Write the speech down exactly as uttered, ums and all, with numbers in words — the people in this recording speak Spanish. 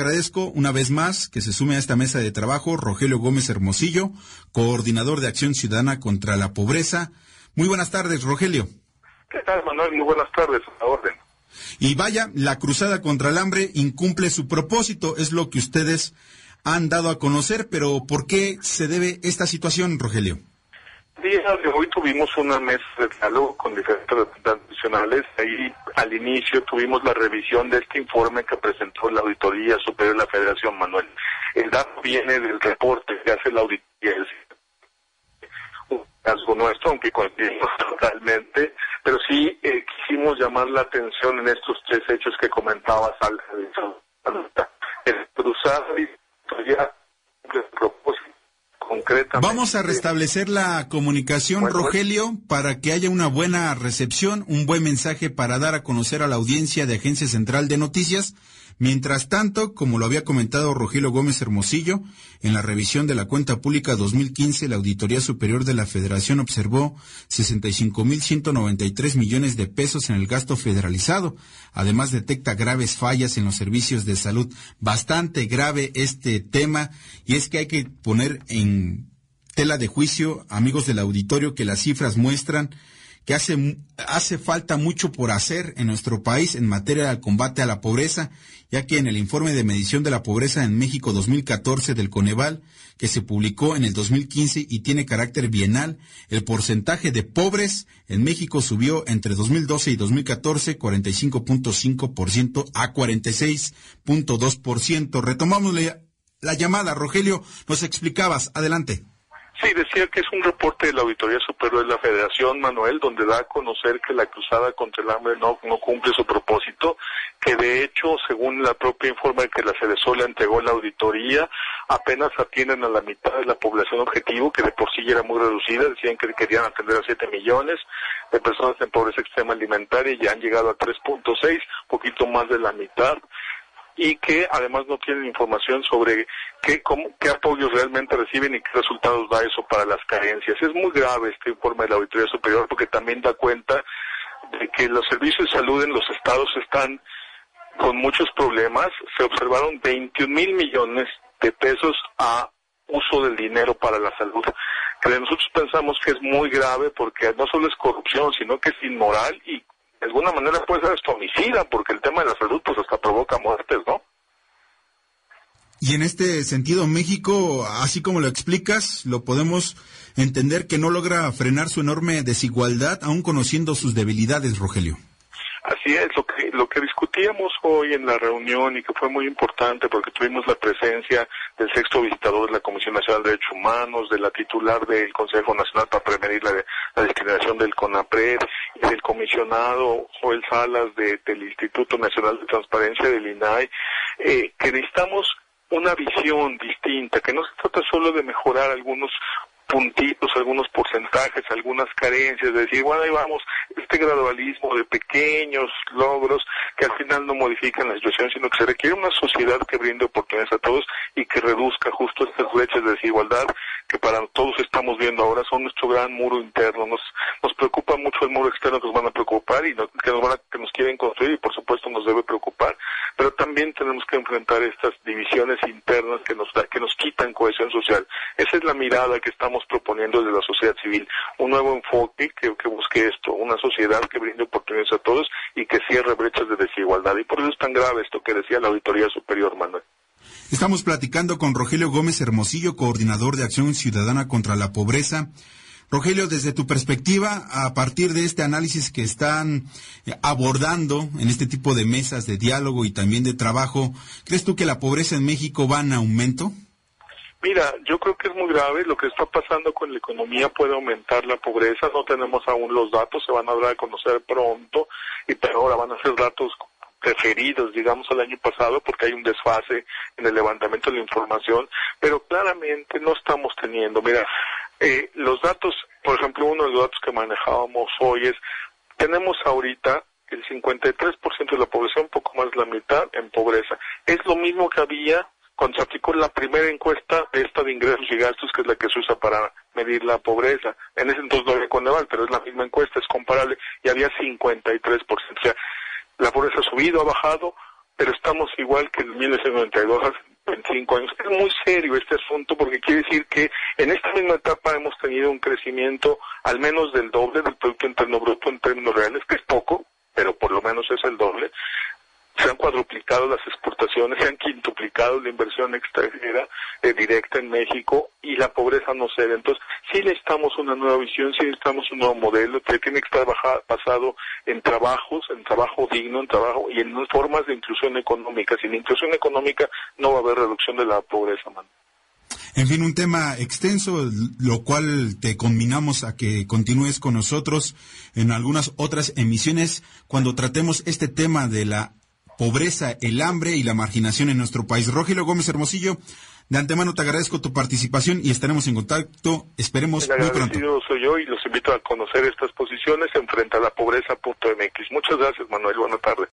agradezco una vez más que se sume a esta mesa de trabajo Rogelio Gómez Hermosillo, coordinador de Acción Ciudadana contra la Pobreza. Muy buenas tardes, Rogelio. ¿Qué tal, Manuel? Muy buenas tardes, a la orden. Y vaya, la cruzada contra el hambre incumple su propósito, es lo que ustedes han dado a conocer, pero ¿por qué se debe esta situación, Rogelio? Día de hoy tuvimos una mesa de diálogo con diferentes representantes nacionales. Ahí al inicio tuvimos la revisión de este informe que presentó la Auditoría Superior de la Federación, Manuel. El dato viene del reporte que hace la auditoría, es un caso nuestro, aunque coincidimos totalmente, pero sí eh, quisimos llamar la atención en estos tres hechos que comentabas al el cruzar la auditoría de propósito. Vamos a restablecer la comunicación, bueno, Rogelio, para que haya una buena recepción, un buen mensaje para dar a conocer a la audiencia de Agencia Central de Noticias. Mientras tanto, como lo había comentado Rogelio Gómez Hermosillo, en la revisión de la cuenta pública dos mil quince, la Auditoría Superior de la Federación observó sesenta y cinco mil ciento noventa y tres millones de pesos en el gasto federalizado. Además, detecta graves fallas en los servicios de salud. Bastante grave este tema, y es que hay que poner en tela de juicio, amigos del auditorio, que las cifras muestran que hace, hace falta mucho por hacer en nuestro país en materia del combate a la pobreza, ya que en el informe de medición de la pobreza en México dos mil catorce del Coneval, que se publicó en el dos mil quince y tiene carácter bienal, el porcentaje de pobres en México subió entre dos mil doce y dos mil catorce cuarenta y cinco punto cinco por ciento a cuarenta y seis punto dos por ciento. Retomamos la, la llamada, Rogelio, nos explicabas, adelante. Sí, decía que es un reporte de la Auditoría Superior de la Federación, Manuel, donde da a conocer que la cruzada contra el hambre no, no cumple su propósito, que de hecho, según la propia informe que la Ceresol le entregó la auditoría, apenas atienden a la mitad de la población objetivo, que de por sí ya era muy reducida. Decían que querían atender a siete millones de personas en pobreza extrema alimentaria y ya han llegado a tres punto seis, poquito más de la mitad, y que además no tienen información sobre qué, cómo, qué apoyos realmente reciben y qué resultados da eso para las carencias. Es muy grave este informe de la Auditoría Superior porque también da cuenta de que los servicios de salud en los estados están con muchos problemas. Se observaron veintiún mil millones de pesos a uso del dinero para la salud, que nosotros pensamos que es muy grave porque no solo es corrupción, sino que es inmoral y de alguna manera puede ser hasta homicida, porque el tema de la salud pues hasta provoca muertes, ¿no? Y en este sentido, México, así como lo explicas, lo podemos entender que no logra frenar su enorme desigualdad, aún conociendo sus debilidades, Rogelio. Así es, lo que, lo que discutíamos hoy en la reunión y que fue muy importante porque tuvimos la presencia del sexto visitador de la Comisión Nacional de Derechos Humanos, de la titular del Consejo Nacional para Prevenir la, la Discriminación del CONAPRED y del comisionado Joel Salas de, del Instituto Nacional de Transparencia del I N A I, eh, que necesitamos una visión distinta, que no se trata solo de mejorar algunos puntitos, algunos porcentajes, algunas carencias, de decir, bueno, ahí vamos, este gradualismo de pequeños logros que al final no modifican la situación, sino que se requiere una sociedad que brinde oportunidades a todos y que reduzca justo estas brechas de desigualdad que para todos estamos viendo ahora son nuestro gran muro interno. Nos nos preocupa mucho el muro externo que nos van a preocupar y no, que nos van a, que nos quieren construir y por supuesto nos debe preocupar, pero también tenemos que enfrentar estas divisiones internas que nos que nos quitan cohesión social. Esa es la mirada que estamos proponiendo desde la sociedad civil, un nuevo enfoque que, que busque esto, una sociedad que brinde oportunidades a todos y que cierre brechas de desigualdad. Y por eso es tan grave esto que decía la Auditoría Superior, Manuel. Estamos platicando con Rogelio Gómez Hermosillo, coordinador de Acción Ciudadana contra la Pobreza. Rogelio, desde tu perspectiva, a partir de este análisis que están abordando en este tipo de mesas de diálogo y también de trabajo, ¿crees tú que la pobreza en México va en aumento? Mira, yo creo que es muy grave. Lo que está pasando con la economía puede aumentar la pobreza. No tenemos aún los datos, se van a dar a conocer pronto, y pero ahora van a ser datos referidos, digamos, al año pasado, porque hay un desfase en el levantamiento de la información, pero claramente no estamos teniendo. Mira, eh, los datos, por ejemplo, uno de los datos que manejábamos hoy es, tenemos ahorita el cincuenta y tres por ciento de la población, un poco más de la mitad, en pobreza. Es lo mismo que había cuando se aplicó la primera encuesta esta de ingresos y gastos, que es la que se usa para medir la pobreza. En ese entonces no había Coneval, pero es la misma encuesta, es comparable, y había cincuenta y tres por ciento. O sea, la pobreza ha subido, ha bajado, pero estamos igual que en mil novecientos noventa y dos, hace veinticinco años. Es muy serio este asunto porque quiere decir que en esta misma etapa hemos tenido un crecimiento al menos del doble del Producto Interno Bruto en términos reales, que es poco, pero por lo menos es el doble. Se han cuadruplicado las exportaciones, se han quintuplicado la inversión extranjera eh, directa en México y la pobreza no cede. Entonces, sí necesitamos una nueva visión, sí necesitamos un nuevo modelo que tiene que estar baja, basado en trabajos, en trabajo digno, en trabajo y en formas de inclusión económica. Sin inclusión económica no va a haber reducción de la pobreza, man. En fin, un tema extenso, lo cual te conminamos a que continúes con nosotros en algunas otras emisiones cuando tratemos este tema de la pobreza, el hambre y la marginación en nuestro país. Rogelio Gómez Hermosillo, de antemano te agradezco tu participación y estaremos en contacto, esperemos muy pronto. El agradecido soy yo y los invito a conocer estas posiciones en frente a la pobreza punto m x. Muchas gracias, Manuel, buena tarde.